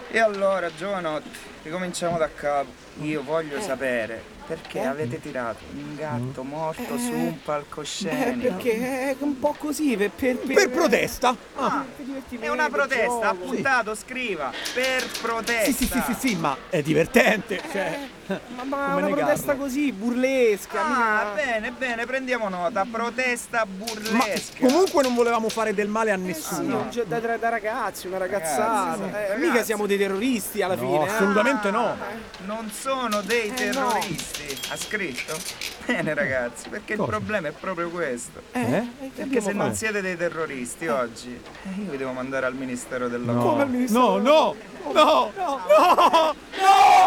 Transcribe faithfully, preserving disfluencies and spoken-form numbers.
E allora, giovanotti, ricominciamo da capo. Io voglio sapere perché avete tirato un gatto morto su un palcoscenico. Eh, perché è un po' così, per... Per, per, Per protesta. Ah, per divertimento, è una protesta, gioco. appuntato, scriva, per protesta. Sì, sì, sì, sì, sì, ma è divertente, cioè... Ma, ma come una negarlo? protesta così, burlesca. Ah, mica- bene, bene, prendiamo nota, protesta Ma burlesca. comunque non volevamo fare del male a Sì, nessuno. un gio- da, da- da ragazzi, una ragazzata. Ragazzi, sì, Eh, ragazzi. mica siamo dei terroristi alla No, fine. eh. assolutamente no. Non sono dei Eh, terroristi. Ha scritto? Bene ragazzi, perché il Cosa? problema è proprio questo. Eh? Eh, che Perché se abbiamo non fatto? siete dei terroristi oggi, eh, io vi devo mandare al Ministero del No, Lavoro. Come al Ministero no, del no, no, no, no, no!